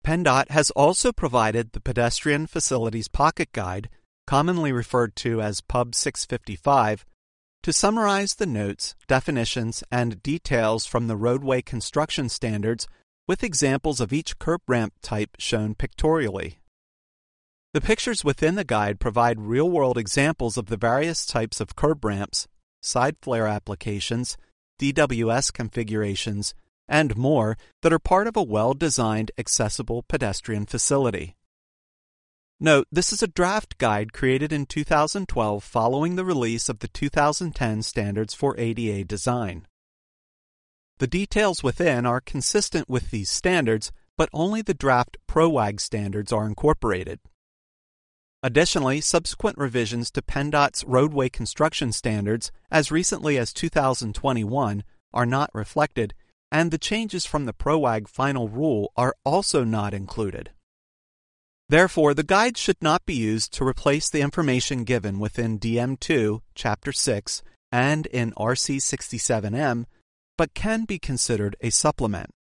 PennDOT has also provided the Pedestrian Facilities Pocket Guide, commonly referred to as Pub 655, to summarize the notes, definitions, and details from the roadway construction standards with examples of each curb ramp type shown pictorially. The pictures within the guide provide real-world examples of the various types of curb ramps, side flare applications, DWS configurations, and more that are part of a well-designed, accessible pedestrian facility. Note, this is a draft guide created in 2012 following the release of the 2010 standards for ADA design. The details within are consistent with these standards, but only the draft ProWAG standards are incorporated. Additionally, subsequent revisions to PennDOT's roadway construction standards as recently as 2021 are not reflected, and the changes from the ProWAG final rule are also not included. Therefore, the guide should not be used to replace the information given within DM2, Chapter 6, and in RC67M, but can be considered a supplement.